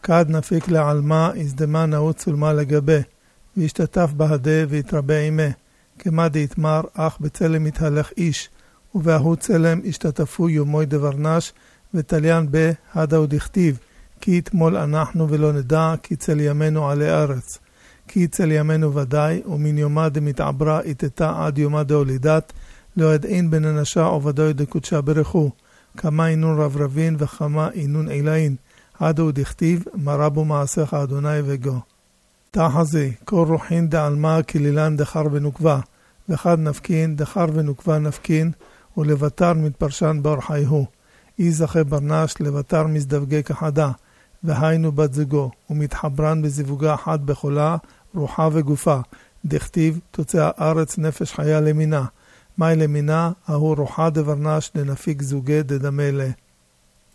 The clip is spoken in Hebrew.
כד נפיק לעלמה הזדמה נאות צולמה לגבי, והשתתף בהדה והתרבה עימה, כמה דהתמר אך בצלם התהלך איש, ובהוא צלם השתתפו יומוי דברנש, ותליין בהדה ודכתיב, כי יתמול אנחנו ולא נדע, כי צל ימינו עלי ארץ. כי צל ימינו ודאי, ומן יומה דמתעברה איתתה עד יומה דהולידת, לא ידעין בן אנשה עובדוי דקודשה ברכו, כמה אינון רברבין וכמה אינון אילאין, עד הוא דכתיב, מרבו מעשיך אדוני וגו. תחזי, כל רוחין דעלמה כלילן דחר ונוקבה, וחד נפקין, דחר ונוקבה נפקין, ולבטר מתפרשן באורחייהו. אי זכה ברנש לבטר מזדווגי כחדה, והיינו בת זוגו, ומתחברן בזיווגה אחת בחולה, רוחה וגופה. דכתיב, תוצא הארץ נפש חיה למינה. מי למינה, ההוא רוחה דברנש דנפיק זוגי דדמה לה.